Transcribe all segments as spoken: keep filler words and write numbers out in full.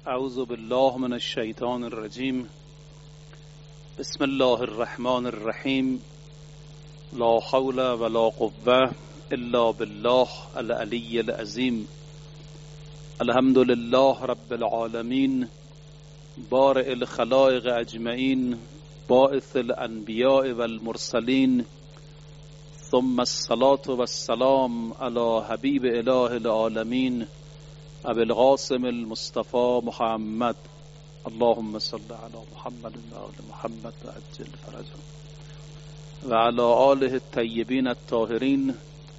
اعوذ بالله من الشیطان الرجیم. بسم الله الرحمن الرحیم. لا حول ولا قوة الا بالله العلی العظیم. الحمد لله رب العالمین، بارئ الخلائق اجمعین، باعث الانبیاء والمرسلین، ثم الصلاة والسلام على حبیب اله العالمین ابی القاسم المصطفى محمد. اللهم صل على محمد و آل محمد و عجل فرجهم و على آله الطیبین الطاهرین،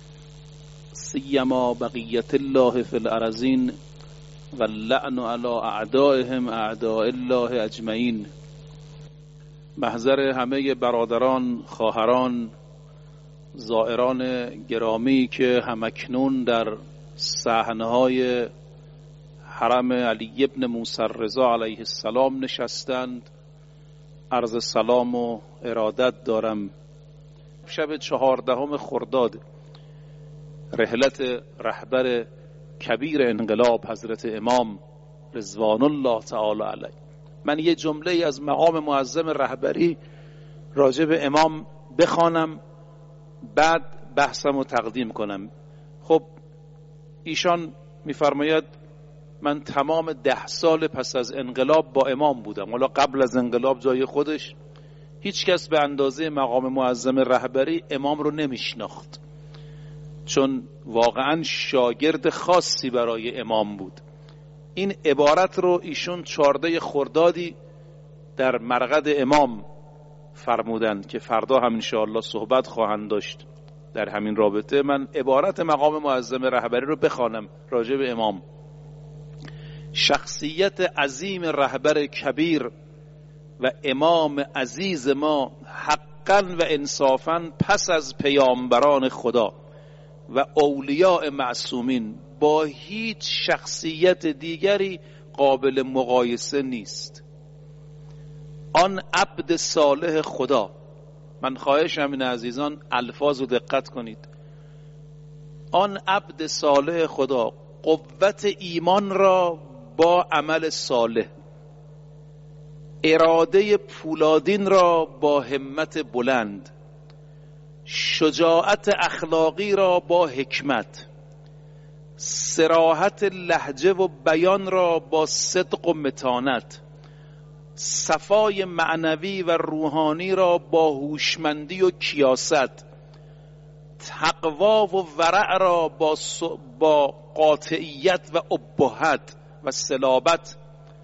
سیما بقیت الله فی الارضین و اللعن علی اعدائهم اعداء الله اجمعین. محضر همه برادران، خواهران، زائران گرامی که همکنون در صحنه‌های حرم علی ابن موسی الرضا علیه السلام نشستند، عرض سلام و ارادت دارم. شب چهاردهم خرداد، رحلت رهبر کبیر انقلاب حضرت امام رضوان الله تعالی علیه. من یه جمله از مقام معظم رهبری راجع به امام بخوانم، بعد بحثم رو تقدیم کنم. خب ایشان میفرماید من تمام ده سال پس از انقلاب با امام بودم. حالا قبل از انقلاب جای خودش هیچ کس به اندازه مقام معظم رهبری امام رو نمیشناخت، چون واقعا شاگرد خاصی برای امام بود. این عبارت رو ایشون چهارده خردادی در مرقد امام فرمودند که فردا هم انشاءالله صحبت خواهند داشت در همین رابطه. من عبارت مقام معظم رهبری رو بخوانم راجع به امام. شخصیت عظیم رهبر کبیر و امام عزیز ما حقا و انصافا پس از پیامبران خدا و اولیاء معصومین با هیچ شخصیت دیگری قابل مقایسه نیست. آن عبد صالح خدا، من خواهشم این عزیزان الفاظ رو دقت کنید، آن عبد صالح خدا قوت ایمان را با عمل صالح، اراده پولادین را با همت بلند، شجاعت اخلاقی را با حکمت، صراحت لهجه و بیان را با صدق و متانت، صفای معنوی و روحانی را با هوشمندی و کیاست، تقوا و ورع را با, با قاطعیت و ابهت و صلابت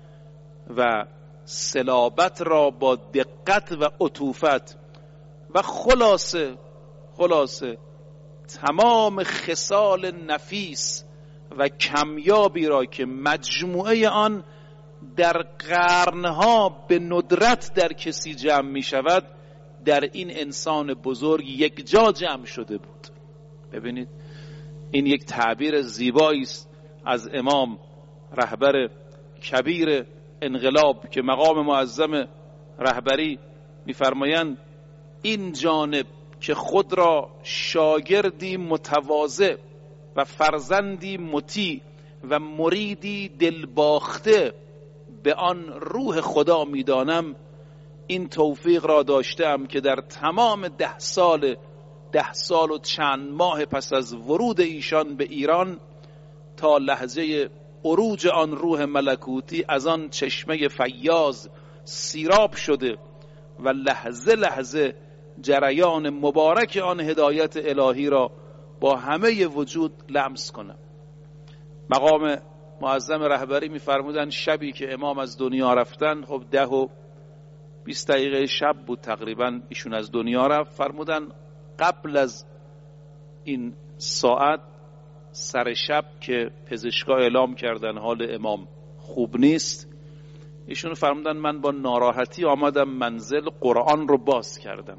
و صلابت را با دقت و عطوفت و خلاصه خلاصه تمام خصال نفیس و کمیابی را که مجموعه آن در قرنها به ندرت در کسی جمع می شود، در این انسان بزرگ یک جا جمع شده بود. ببینید این یک تعبیر زیبایی است از امام رهبر کبیر انقلاب که مقام معظم رهبری می‌فرمایند این جانب که خود را شاگردی متواضع و فرزندی مطیع و مریدی دلباخته به آن روح خدا می‌دانم، این توفیق را داشتم که در تمام ده سال ده سال و چند ماه پس از ورود ایشان به ایران تا لحظه عروج آن روح ملکوتی از آن چشمه فیاض سیراب شده و لحظه لحظه جریان مبارک آن هدایت الهی را با همه وجود لمس کنم. مقام معظم رهبری می‌فرمودند شبی که امام از دنیا رفتن، خب ده و بیست دقیقه شب بود تقریبا ایشون از دنیا رفت، فرمودن قبل از این ساعت سر شب که پزشکا اعلام کردن حال امام خوب نیست، ایشون فرمودن من با ناراحتی آمدم منزل، قرآن رو باز کردم،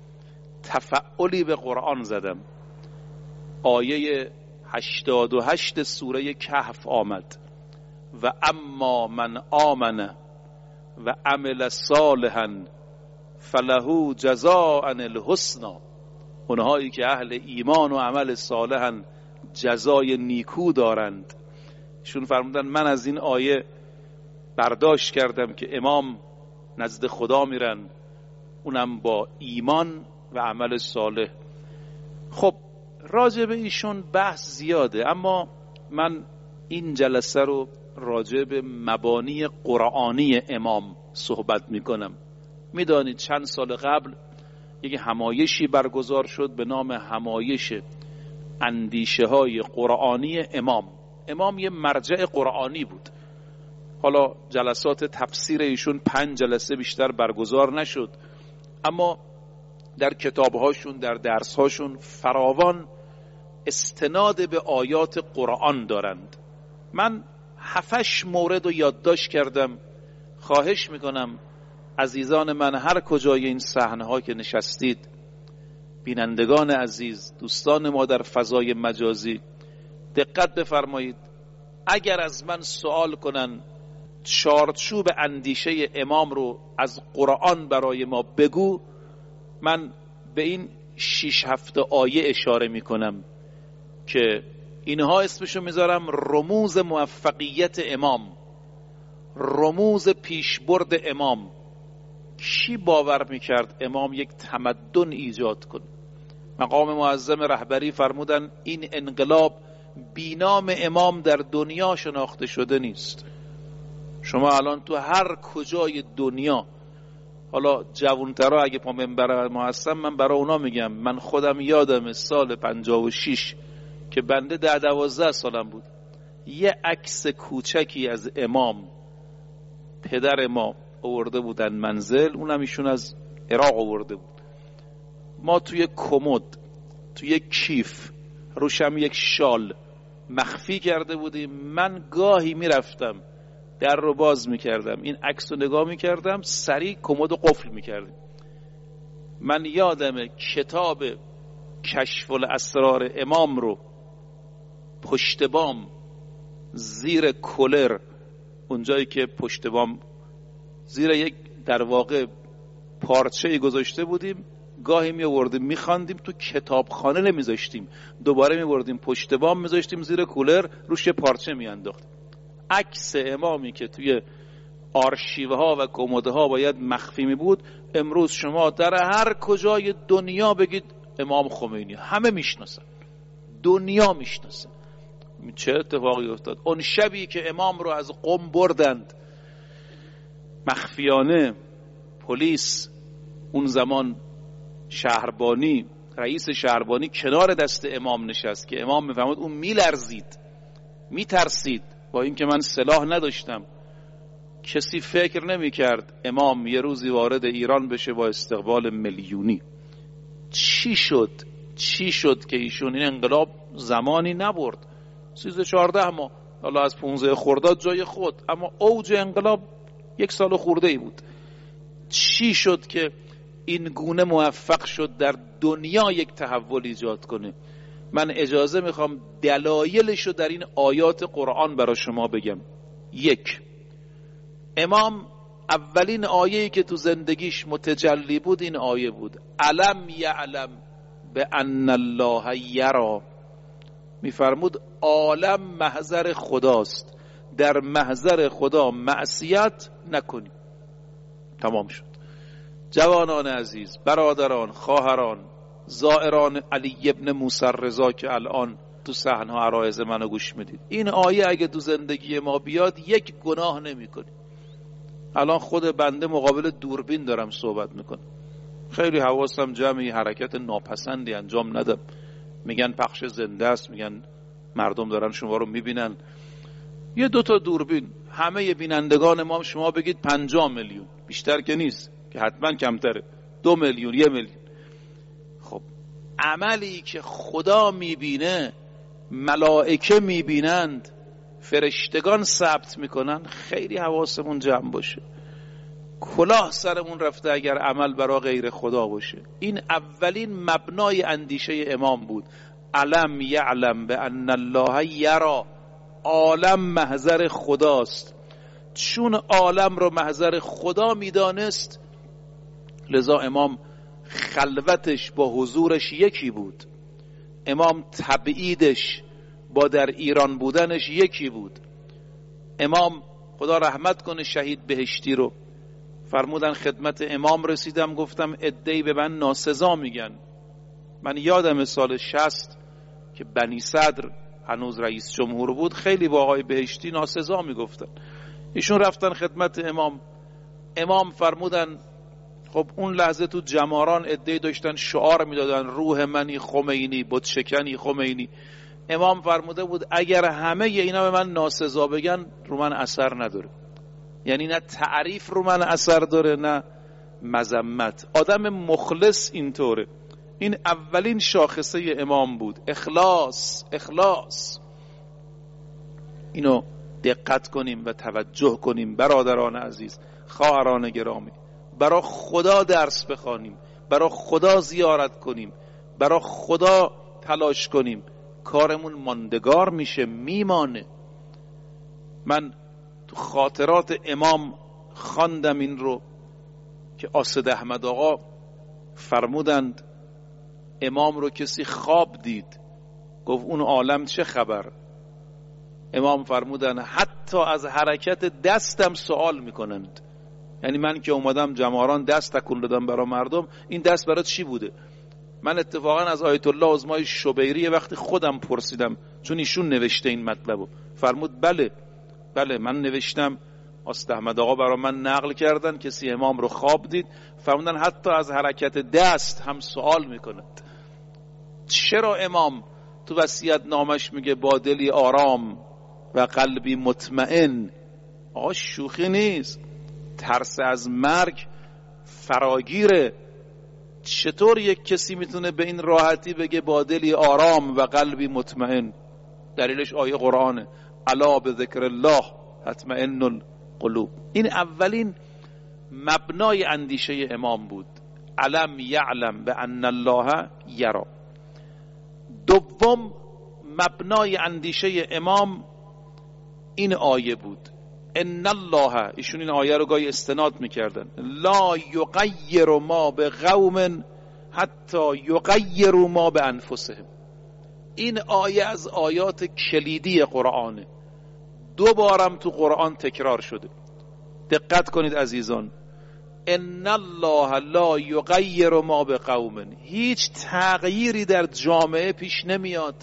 تفعلی به قرآن زدم، آیه هشتاد و هشت سوره کهف آمد و اما من آمن و عمل صالحا فله جزاء الحسنی. اونهایی که اهل ایمان و عمل صالحن جزای نیکو دارند. ایشون فرمودن من از این آیه برداشت کردم که امام نزد خدا میرن، اونم با ایمان و عمل صالح. خب راجع به ایشون بحث زیاده، اما من این جلسه رو راجع به مبانی قرآنی امام صحبت میکنم. میدانید چند سال قبل یک همایشی برگزار شد به نام همایش اندیشه های قرآنی امام. امام یه مرجع قرآنی بود. حالا جلسات تفسیر ایشون پنج جلسه بیشتر برگزار نشد، اما در کتابهاشون، در درسهاشون فراوان استناد به آیات قرآن دارند. من هفتش مورد رو یادداشت کردم. خواهش میکنم عزیزان من هر کجای این صحنه ها که نشستید، بینندگان عزیز، دوستان ما در فضای مجازی، دقت بفرمایید. اگر از من سوال کنن چارچوب اندیشه امام رو از قرآن برای ما بگو، من به این شش هفت آیه اشاره میکنم که اینها اسمشو میذارم رموز موفقیت امام، رموز پیشبرد امام. کی باور میکرد امام یک تمدن ایجاد کنه؟ مقام معظم رهبری فرمودن این انقلاب بینام امام در دنیا شناخته شده نیست. شما الان تو هر کجای دنیا، حالا جوانترها اگه پا منبر ما هستن، من برای اونا میگم، من خودم یادم سال پنجاه و شش که بنده ده دوازده سالم بود، یه عکس کوچکی از امام پدر ما آورده بودن منزل، اونم ایشون از عراق آورده بود. ما توی کمد، توی کیف، روشم یک شال مخفی کرده بودیم. من گاهی میرفتم در رو باز میکردم، این عکس رو نگاه میکردم، سریع کمد رو قفل میکردیم. من یادم کتاب کشف الاسرار امام رو پشت بام زیر کولر، اونجایی که پشت بام زیر یک در واقع پارچه‌ای گذاشته بودیم، گاهی می آوردیم می‌خواندیم، تو کتابخانه نمیذاشتیم، دوباره می‌بردیم پشت بام میذاشتیم زیر کولر، روش پارچه میانداختیم. عکس امامی که توی آرشیوه ها و کمد ها باید مخفی می بود، امروز شما در هر کجای دنیا بگید امام خمینی، همه میشناسن، دنیا میشناسه. چه اتفاقی افتاد؟ اون شبی که امام رو از قم بردند مخفیانه، پلیس اون زمان شهربانی، رئیس شهربانی کنار دست امام نشست که امام میفهمد، اون میلرزید، میترسید. با اینکه من سلاح نداشتم، کسی فکر نمیکرد امام یه روزی وارد ایران بشه با استقبال میلیونی. چی شد؟ چی شد که ایشون این انقلاب زمانی نبرد؟ سیزده چهارده ماه، حالا از پونزده خرداد جای خود، اما اوج انقلاب یک سال خورده ای بود. چی شد که این گونه موفق شد در دنیا یک تحول ایجاد کنه؟ من اجازه میخوام دلایلشو در این آیات قرآن برای شما بگم. یک، امام اولین آیه‌ای که تو زندگیش متجلی بود این آیه بود، الم یعلم بان الله یرا. میفرمود عالم محضر خداست، در محضر خدا معصیت نکنی. تمام شد. جوانان عزیز، برادران، خواهران، زائران علی ابن موسی رضا که الان تو صحنه عرایض منو گوش میدید، این آیه اگه تو زندگی ما بیاد یک گناه نمی کنی. الان خود بنده مقابل دوربین دارم صحبت میکنم، خیلی حواسم جمعی حرکت ناپسندی انجام ندم. میگن پخش زنده است، میگن مردم دارن شما رو میبینن. یه دوتا دوربین، همه بینندگان ما شما بگید پنجاه میلیون، بیشتر که نیست، که حتما کمتره، دو میلیون، یه میلیون. خب عملی که خدا میبینه، ملائکه میبینند، فرشتگان ثبت میکنن، خیلی حواسمون جمع باشه. کلاه سرمون رفته اگر عمل برای غیر خدا باشه. این اولین مبنای اندیشه امام بود، علم یعلم بان الله یرا، عالم محضر خداست. چون عالم رو محضر خدا میدانست، لذا امام خلوتش با حضورش یکی بود، امام تبعیدش با در ایران بودنش یکی بود. امام خدا رحمت کنه شهید بهشتی رو. فرمودن خدمت امام رسیدم، گفتم عده‌ای به من ناسزا میگن. من یادم سال شصت که بنی صدر هنوز رئیس جمهور بود، خیلی با آقای بهشتی ناسزا میگفتن. ایشون رفتن خدمت امام، امام فرمودن خب اون لحظه تو جماران عده‌ای داشتن شعار میدادن روح منی خمینی، بت شکنی خمینی. امام فرموده بود اگر همه اینا به من ناسزا بگن رو من اثر نداره. یعنی نه تعریف رو من اثر داره نه مذمت. آدم مخلص اینطوره. این اولین شاخصه امام بود، اخلاص. اخلاص اینو دقت کنیم و توجه کنیم برادران عزیز، خواهران گرامی. برای خدا درس بخوانیم، برای خدا زیارت کنیم، برای خدا تلاش کنیم، کارمون ماندگار میشه، میمانه. من تو خاطرات امام خواندم این رو که آصد احمد آقا فرمودند امام رو کسی خواب دید، گفت اون عالم چه خبر؟ امام فرمودن حتی از حرکت دستم سوال میکنند. یعنی من که اومدم جماران دست تکون دادم برای مردم، این دست برای چی بوده؟ من اتفاقا از آیت الله عظمای شبیری وقتی خودم پرسیدم، چون ایشون نوشته این مطلبو، فرمود بله بله من نوشتم، آصد احمد آقا برای من نقل کردن کسی امام رو خواب دید. فرمودن حتی از حرکت دست هم سوال میکند. چرا امام تو وصیت نامش میگه با دلی آرام و قلبی مطمئن؟ آقا شوخی نیست، ترس از مرگ فراگیره. چطور یک کسی میتونه به این راحتی بگه با دلی آرام و قلبی مطمئن؟ دلیلش آیه قرآنه، الا بذکر الله تطمئن القلوب. این اولین مبنای اندیشه امام بود، علم یعلم بان الله یرا. دوم مبنای اندیشه امام این آیه بود، ان الله، ایشون این آیه رو گاهی استناد میکردن، لا یغیر ما بقوم حتی یغیروا ما بانفسهم. این آیه از آیات کلیدی قرآنه، دو بارم تو قرآن تکرار شده. دقت کنید عزیزان، ان الله لا یغیر ما بقوم، هیچ تغییری در جامعه پیش نمیاد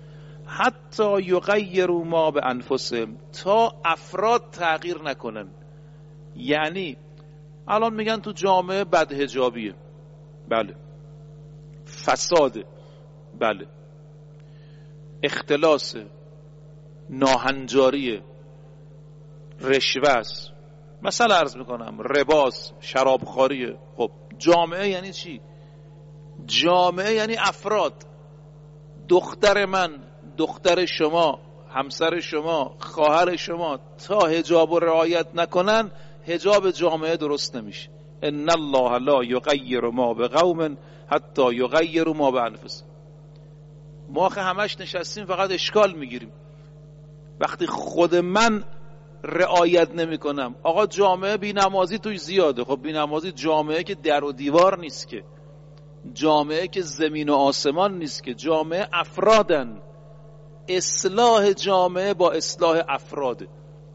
حتی یغیروا ما بانفسهم، تا افراد تغییر نکنن. یعنی الان میگن تو جامعه بدحجابیه، بله، فساده، بله، اختلاسه، ناهنجاریه، رشوه‌ست، مثلا عرض میکنم رباس، شرابخواریه. خب جامعه یعنی چی؟ جامعه یعنی افراد. دختر من، دختر شما، همسر شما، خواهر شما تا حجاب و رعایت نکنن، حجاب جامعه درست نمیشه. ان الله لا یغیر ما بقوم حتی یغیروا ما بانفسهم. ما همش نشستیم فقط اشکال میگیریم. وقتی خود من رعایت نمی کنم، آقا جامعه بی نمازی توی زیاده. خب بی نمازی جامعه که در و دیوار نیست که، جامعه که زمین و آسمان نیست که، جامعه افرادن. اصلاح جامعه با اصلاح افراده.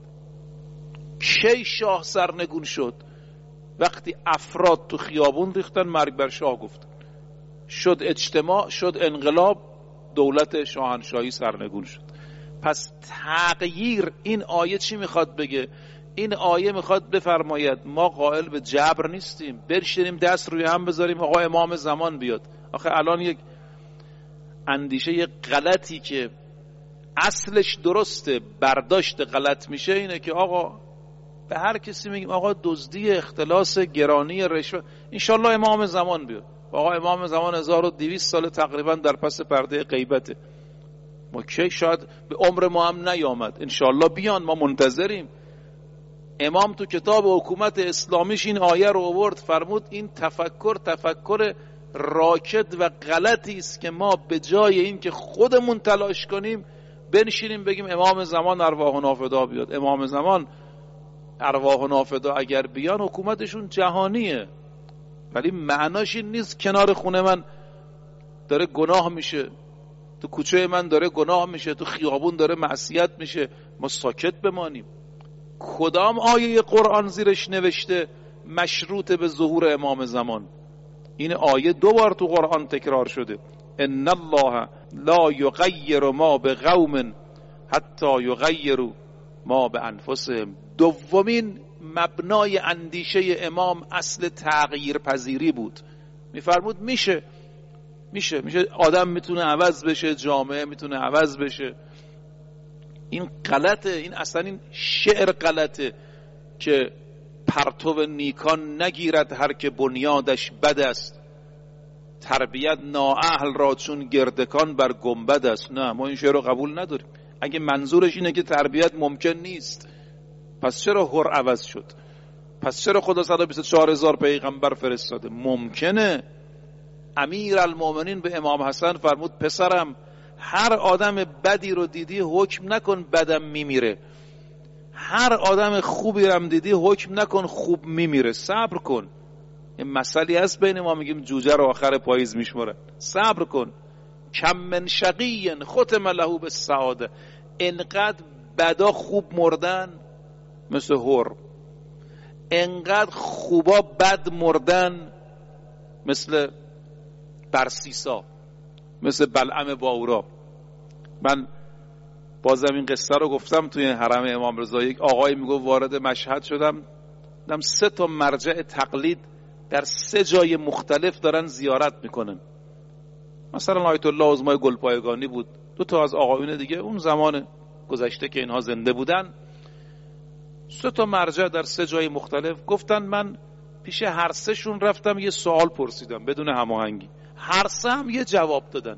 کی شاه سرنگون شد؟ وقتی افراد تو خیابون ریختن مرگ بر شاه گفتن، شد اجتماع، شد انقلاب، دولت شاهنشاهی سرنگون شد. پس تغییر، این آیه چی میخواد بگه؟ این آیه میخواد بفرماید ما قائل به جبر نیستیم، برشینیم دست روی هم بذاریم آقا امام زمان بیاد. آخه الان یک اندیشه غلطی که اصلش درسته برداشت غلط میشه اینه که آقا به هر کسی میگیم آقا دزدی، اختلاس، گرانی، رشوه، انشالله امام زمان بیاد. آقا امام زمان هزار و دویست سال تقریبا در پس پرده غیبته، ما کی شاید به عمر ما هم نیامد، انشالله بیان، ما منتظریم. امام تو کتاب حکومت اسلامیش این آیه رو آورد، فرمود این تفکر تفکر راکد و غلطی است که ما به جای این که خودمون تلاش کنیم بنشینیم بگیم امام زمان ارواح و نافدا بیاد. امام زمان ارواح و نافدا اگر بیان حکومتشون جهانیه، ولی معناش این نیست کنار خونه من داره گناه میشه، تو کوچه من داره گناه میشه، تو خیابون داره معصیت میشه، ما ساکت بمانیم. کدام آیه قرآن زیرش نوشته مشروط به ظهور امام زمان؟ این آیه دو بار تو قرآن تکرار شده، ان الله لا یغیر ما بقوم حتی یغیروا ما بانفسهم. دومین مبنای اندیشه امام اصل تغییر پذیری بود. میفرمود میشه میشه میشه آدم میتونه عوض بشه، جامعه میتونه عوض بشه. این غلطه، این اصلا این شعر غلطه که پرتو نیکان نگیرد هر که بنیادش بد است، تربیت نااهل را چون گردکان بر گنبد است. نه، ما این شعر رو قبول نداریم. اگه منظورش اینه که تربیت ممکن نیست، پس چرا هر عوض شد؟ پس چرا خدا صد و بیست و چهار هزار پیغمبر فرستاده؟ ممکنه. امیر المومنین به امام حسن فرمود پسرم هر آدم بدی رو دیدی حکم نکن بدم میمیره، هر آدم خوبی رو هم دیدی حکم نکن خوب میمیره، صبر کن. این مسئله هست بین ما میگیم جوجه رو آخر پاییز میشمرن. صبر کن. کم من شقی ختم له بالسعاده. انقدر بدا خوب مردن مثل هر، انقدر خوبا بد مردن مثل برسیسا، مثل بلعم باورا. من بازم این قصه رو گفتم توی حرم امام رضا. یک آقای میگه وارد مشهد شدم، دیدم سه تا مرجع تقلید در سه جای مختلف دارن زیارت میکنن. مثلا آیت الله عظمای گلپایگانی بود، دو تا از آقایون دیگه اون زمان گذشته که اینها زنده بودن، سه تا مرجع در سه جای مختلف. گفتن من پیش هر سه شون رفتم یه سوال پرسیدم بدون هماهنگی، هر سه هم یه جواب دادن.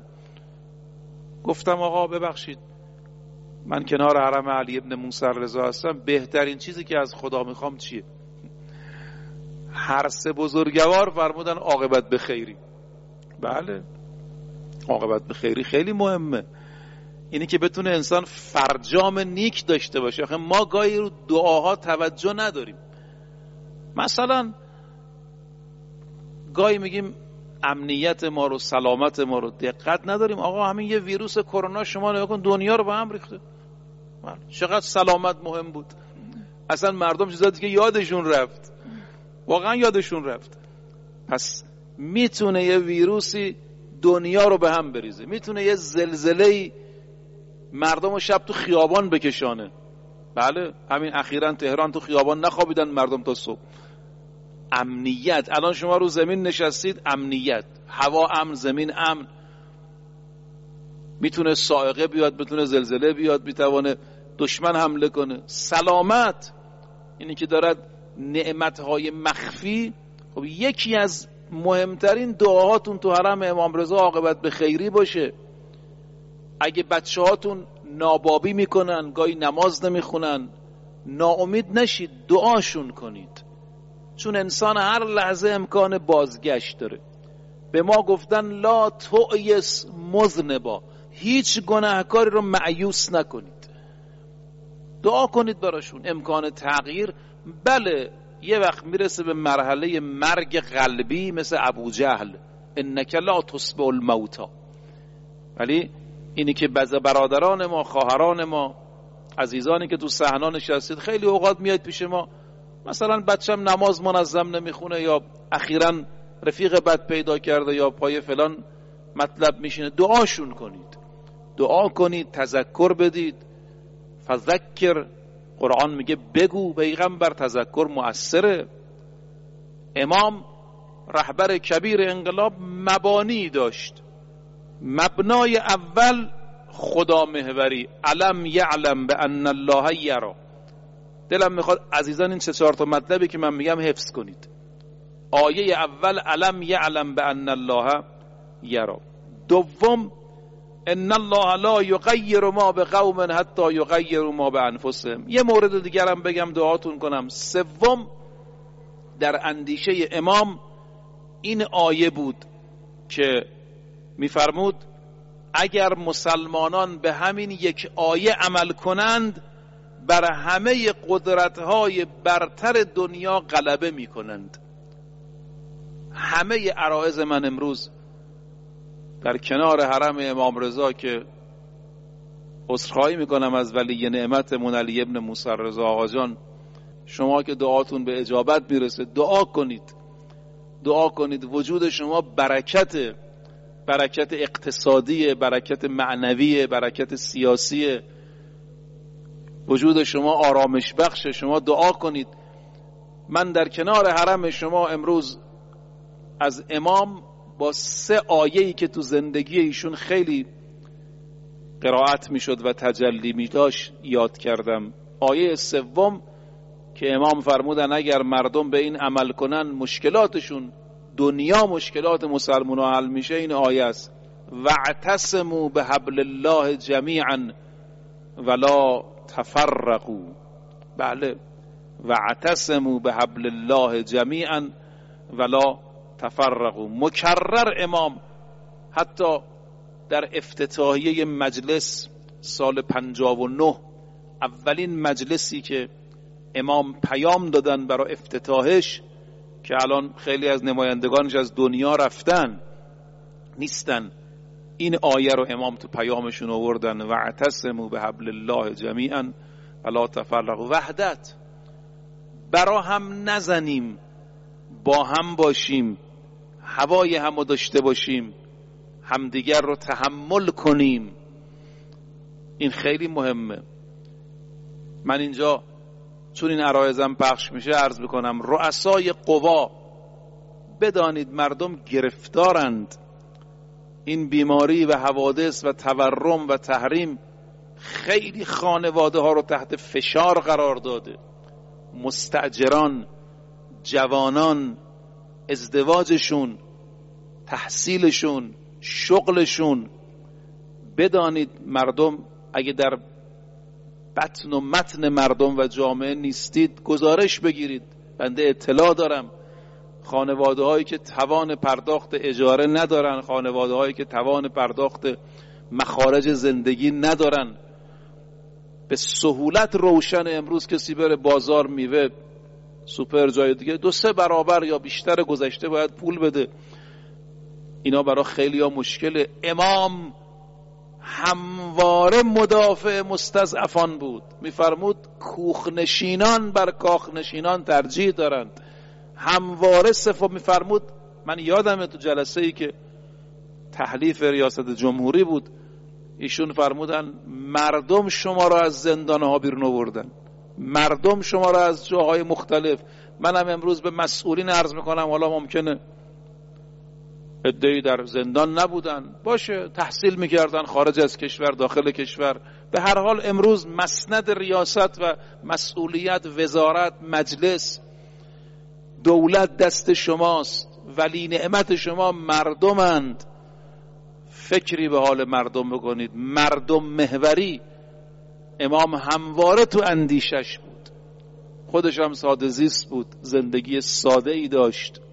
گفتم آقا ببخشید من کنار حرم علی ابن موسی رضا هستم، بهترین چیزی که از خدا میخوام چیه؟ هر سه بزرگوار فرمودن عاقبت به خیری. بله، عاقبت به خیری خیلی مهمه. اینی که بتونه انسان فرجام نیک داشته باشه. آخه ما گاهی رو دعاها توجه نداریم. مثلا گاهی میگیم امنیت ما رو، سلامت ما رو دقت نداریم. آقا همین یه ویروس کرونا شما نگاه کن دنیا رو به هم ریخته. چقدر سلامت مهم بود. اصلا مردم چیزا دیگه یادشون رفت، واقعا یادشون رفت. پس میتونه یه ویروسی دنیا رو به هم بریزه، میتونه یه زلزله‌ای مردم رو شب تو خیابان بکشانه. بله، همین اخیراً تهران تو خیابان نخوابیدن مردم تا صبح. امنیت، الان شما رو زمین نشستید، امنیت، هوا امن، زمین امن. میتونه صاعقه بیاد، میتونه زلزله بیاد، میتونه دشمن حمله کنه. سلامت، اینی که دارد نعمتهای مخفی. خب یکی از مهمترین دعاهاتون تو حرم امام رضا عاقبت به خیری باشه. اگه بچه هاتون نابابی میکنن، گاهی نماز نمیخونن، ناامید نشید، دعاشون کنید، چون انسان هر لحظه امکان بازگشت داره. به ما گفتن لا تؤیس مذنبا، هیچ گناهکاری رو مایوس نکنید، دعا کنید براشون. امکان تغییر، بله یه وقت میرسه به مرحله مرگ قلبی مثل ابو جهل، انک لا تسبع الموتا. ولی اینی که بعضی برادران ما، خواهران ما، عزیزانی که تو صحنا نشستید، خیلی اوقات میاد پیش ما، مثلا بچم نماز منظم نمیخونه، یا اخیراً رفیق بد پیدا کرده، یا پای فلان مطلب میشینه، دعاشون کنید، دعا کنید، تذکر بدید. فذکر، قرآن میگه بگو، پیغمبر تذکر مؤثره. امام رهبر کبیر انقلاب مبانی داشت. مبنای اول خدا محوری، علم یعلم بان الله یرا. دلم میخواد عزیزان این سه چهار تا مطلبی که من میگم حفظ کنید. آیه اول علم یعلم بان الله یرا. دوم ان الله لا یغیر ما بقوم حتی یغیروا ما بانفسهم. یه مورد دیگرم بگم دعاتون کنم. سوم، در اندیشه امام این آیه بود که میفرمود اگر مسلمانان به همین یک آیه عمل کنند بر همه قدرت‌های برتر دنیا غلبه می‌کنند. همه عرایض من امروز در کنار حرم امام رضا که عذرخواهی میکنم از ولی نعمتمون علی ابن موسی رضا آقا جان، شما که دعاتون به اجابت میرسه دعا کنید، دعا کنید وجود شما برکت، برکت اقتصادی، برکت معنوی، برکت سیاسی، وجود شما آرامش بخشه. شما دعا کنید. من در کنار حرم شما امروز از امام با سه آیه‌ای که تو زندگی ایشون خیلی قرائت میشد و تجلی می داشت یاد کردم. آیه سوم که امام فرمودن اگر مردم به این عمل کنن مشکلاتشون دنیا مشکلات مسلمان‌ها حل میشه، این آیه است: واعتصموا بحبل الله جمیعا ولا تفرقوا. بله، واعتصموا بحبل الله جمیعا ولا تفرقوا. مکرر امام حتی در افتتاحیه مجلس سال پنجاه و نه، اولین مجلسی که امام پیام دادن برای افتتاحش که الان خیلی از نمایندگانش از دنیا رفتن نیستن، این آیه رو امام تو پیامشون آوردن: واعتصموا بحبل الله جمیعا ولا تفرقوا. وحدت، برا هم نزنیم، با هم باشیم، هوای هم رو داشته باشیم، همدیگر رو تحمل کنیم. این خیلی مهمه. من اینجا چون این عرایزم پخش میشه عرض میکنم رؤسای قوا بدانید مردم گرفتارند. این بیماری و حوادث و تورم و تحریم خیلی خانواده ها رو تحت فشار قرار داده. مستاجران، جوانان، ازدواجشون، تحصیلشون، شغلشون. بدانید مردم اگه در بطن و متن مردم و جامعه نیستید گزارش بگیرید. بنده اطلاع دارم خانواده هایی که توان پرداخت اجاره ندارن، خانواده هایی که توان پرداخت مخارج زندگی ندارن. به سهولت روشن امروز کسی بره بازار میوه سوپر جای دیگه دو سه برابر یا بیشتر گذشته باید پول بده. اینا برای خیلی ها مشکله. امام همواره مدافع مستضعفان بود. میفرمود کوخنشینان بر کاخنشینان ترجیح دارند. همواره صفا میفرمود. من یادمه تو جلسه ای که تحلیف ریاست جمهوری بود ایشون فرمودن مردم شما را از زندانها بیرون آوردن، مردم شما را از جاهای مختلف. منم امروز به مسئولین عرض میکنم حالا ممکنه عده‌ای در زندان نبودن، باشه تحصیل میکردن خارج از کشور داخل کشور، به هر حال امروز مسند ریاست و مسئولیت وزارت مجلس دولت دست شماست، ولی نعمت شما مردمند. فکری به حال مردم بکنید. مردم محوری امام همواره تو اندیشش بود. خودش هم ساده زیست بود، زندگی ساده ای داشت.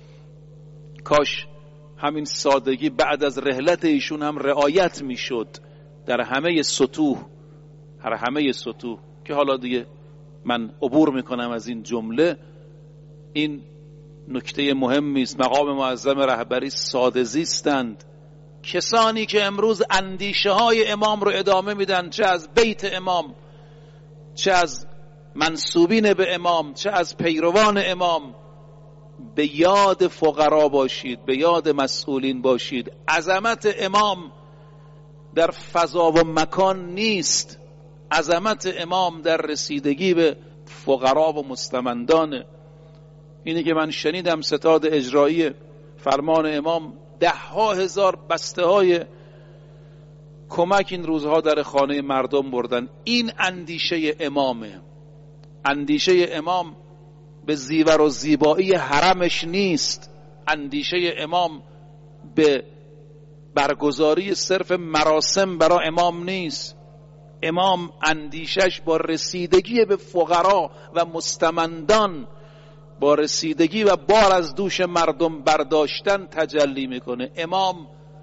کاش همین سادگی بعد از رحلت ایشون هم رعایت میشد در همه سطوح، هر همه سطوح که حالا دیگه من عبور میکنم از این جمله. این نکته مهمی است. مقام معظم رهبری ساده زیستند. کسانی که امروز اندیشه های امام رو ادامه میدن، چه از بیت امام، چه از منسوبین به امام، چه از پیروان امام، به یاد فقرا باشید، به یاد مسئولین باشید. عظمت امام در فضا و مکان نیست، عظمت امام در رسیدگی به فقرا و مستمندانه. اینی که من شنیدم ستاد اجرایی فرمان امام ده ها هزار بسته های کمک این روزها در خانه مردم بردن. این اندیشه امامه. اندیشه امام به زیور و زیبایی حرمش نیست. اندیشه امام به برگزاری صرف مراسم برای امام نیست. امام اندیشش با رسیدگی به فقرا و مستمندان، با رسیدگی و بار از دوش مردم برداشتن تجلی میکنه. امام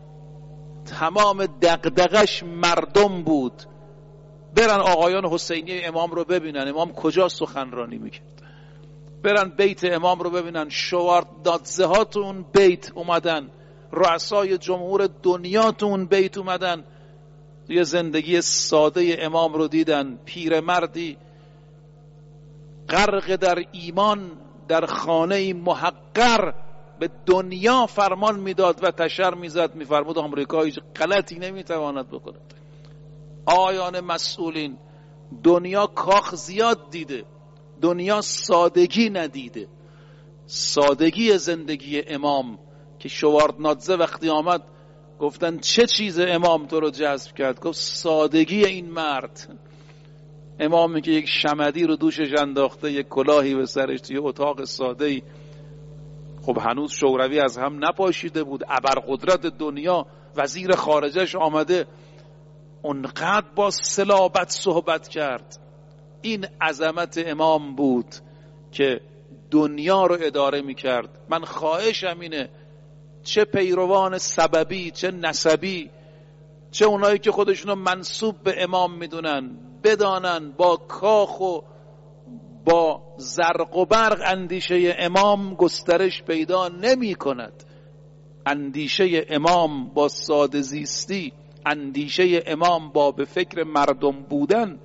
تمام دغدغش مردم بود. برن آقایان حسینی امام رو ببینن امام کجا سخنرانی میکرد. برن بیت امام رو ببینن، شوار دادزه ها تو اون بیت اومدن، رؤسای جمهور دنیا تو اون بیت اومدن، یه زندگی ساده امام رو دیدن. پیرمردی غرق در ایمان در خانه محقر به دنیا فرمان میداد و تشر میزد، میفرمود آمریکا هیچ غلطی نمیتواند بکند. آیان مسئولین، دنیا کاخ زیاد دیده، دنیا سادگی ندیده. سادگی زندگی امام که شواردنادزه وقتی آمد گفتن چه چیز امام تو رو جذب کرد؟ گفت سادگی این مرد. امامی که یک شمدی رو دوشش انداخته، یک کلاهی به سرش، توی اتاق ساده‌ای، خب هنوز شوروی از هم نپاشیده بود، ابرقدرت دنیا، وزیر خارجش آمده، اونقدر با صلابت صحبت کرد. این عظمت امام بود که دنیا رو اداره میکرد. من خواهشم اینه چه پیروان سببی، چه نسبی، چه اونایی که خودشونو منسوب به امام میدونن، بدانن با کاخ و با زرق و برق اندیشه امام گسترش پیدا نمی کند. اندیشه امام با ساده زیستی، اندیشه امام با به فکر مردم بودن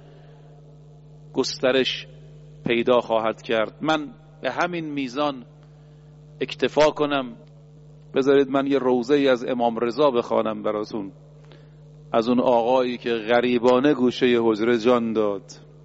گسترش پیدا خواهد کرد. من به همین میزان اکتفا کنم. بذارید من یه روضه ای از امام رضا بخوانم براتون، از اون آقایی که غریبانه گوشه حجره جان داد،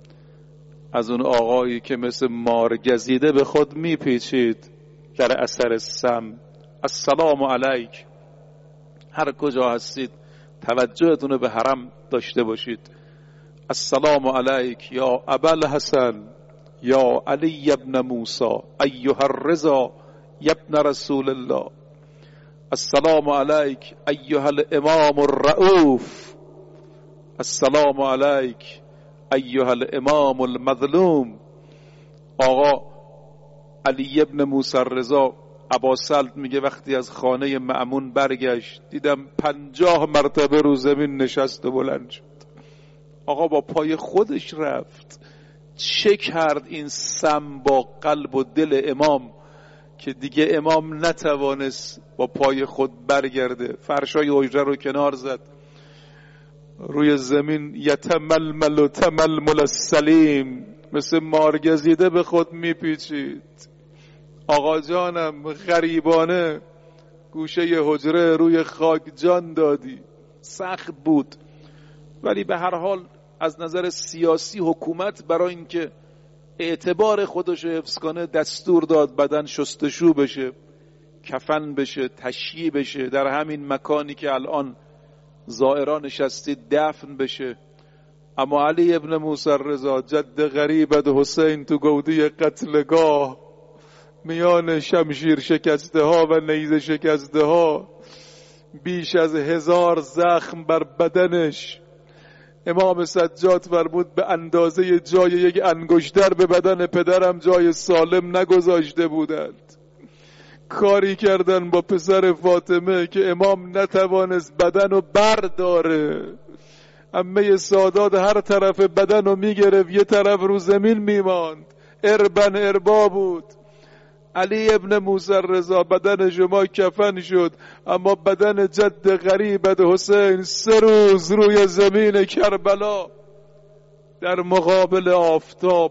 از اون آقایی که مثل مار گزیده به خود میپیچید در اثر سم. السلام علیک. هر کجا هستید توجهتون رو به حرم داشته باشید. السلام علیک یا ابوالحسن یا علی ابن موسی ایها الرضا یا ابن رسول الله. السلام علیک ایها الامام الرؤوف. السلام علیک ایها الامام المظلوم. آقا علی ابن موسی الرضا اباسلط میگه وقتی از خانه مأمون برگشت دیدم پنجاه مرتبه رو زمین نشست و بلند شد. آقا با پای خودش رفت. چه کرد این سم با قلب و دل امام که دیگه امام نتوانست با پای خود برگرده؟ فرشای حجره رو کنار زد، روی زمین یتململ و تململ السلیم، مثل مارگزیده به خود میپیچید. آقا جانم غریبانه گوشه حجره روی خاک جان دادی. سخت بود، ولی به هر حال از نظر سیاسی حکومت برای اینکه اعتبار خودش حفظ کنه دستور داد بدن شستشو بشه، کفن بشه، تشییع بشه، در همین مکانی که الان زائران نشستید دفن بشه. اما علی ابن موسی الرضا جد غریبت حسین تو گودی قتلگاه، میان شمشیر شکسته ها و نیزه شکسته ها، بیش از هزار زخم بر بدنش. امام سجاد فرمود به اندازه جای یک انگشتر به بدن پدرم جای سالم نگذاشته بودند. کاری کردن با پسر فاطمه که امام نتوانست بدن رو برداره. عمه سادات هر طرف بدن رو میگرفت، یه طرف رو زمین میماند. اربن اربا بود. علی ابن موسی الرضا بدن شما کفن شد، اما بدن جد غریبت حسین سه روز روی زمین کربلا در مقابل آفتاب.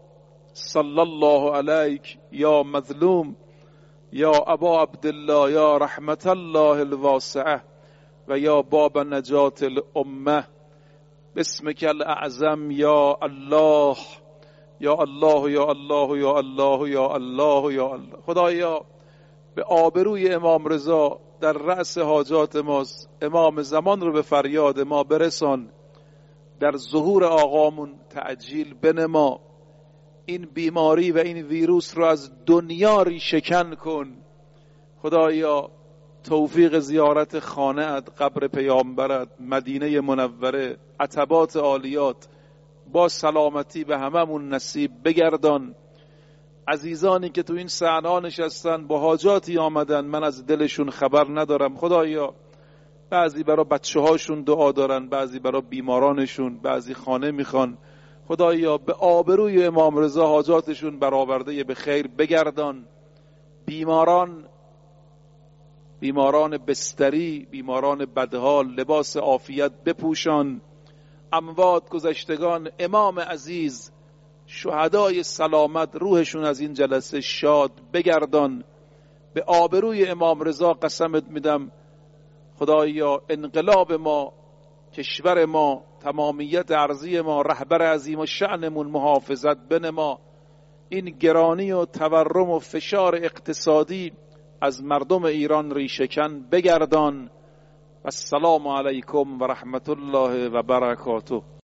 صلی الله علیک یا مظلوم یا ابا عبدالله یا رحمت الله الواسعه و یا باب نجات الامه. بسمک الاعظم یا الله یا الله یا الله یا الله یا الله یا الله. خدایا به آبروی امام رضا در رأس حاجات ماست، امام زمان رو به فریاد ما برسان، در ظهور آقامون تعجیل بنما، این بیماری و این ویروس رو از دنیا ریشه‌کن کن. خدایا توفیق زیارت خانه‌ات، قبر پیامبرت، مدینه منوره، عتبات عالیات با سلامتی به هممون نصیب بگردان. عزیزانی که تو این صحنه نشستن با حاجاتی آمدن، من از دلشون خبر ندارم. خدایا بعضی برای بچه هاشون دعا دارن، بعضی برای بیمارانشون، بعضی خانه میخوان. خدایا به آبروی امام رضا حاجاتشون برآورده به خیر بگردان. بیماران بیماران بستری، بیماران بدحال لباس عافیت بپوشان. اموات گذشتگان امام عزیز شهدای سلامت روحشون از این جلسه شاد بگردان. به آبروی امام رضا قسمت میدم خدایا انقلاب ما، کشور ما، تمامیت ارضی ما، رهبر عظیم و شأنمون محافظت بنما. این گرانی و تورم و فشار اقتصادی از مردم ایران ریشه‌کن بگردان. السلام علیکم و رحمت الله و برکاته.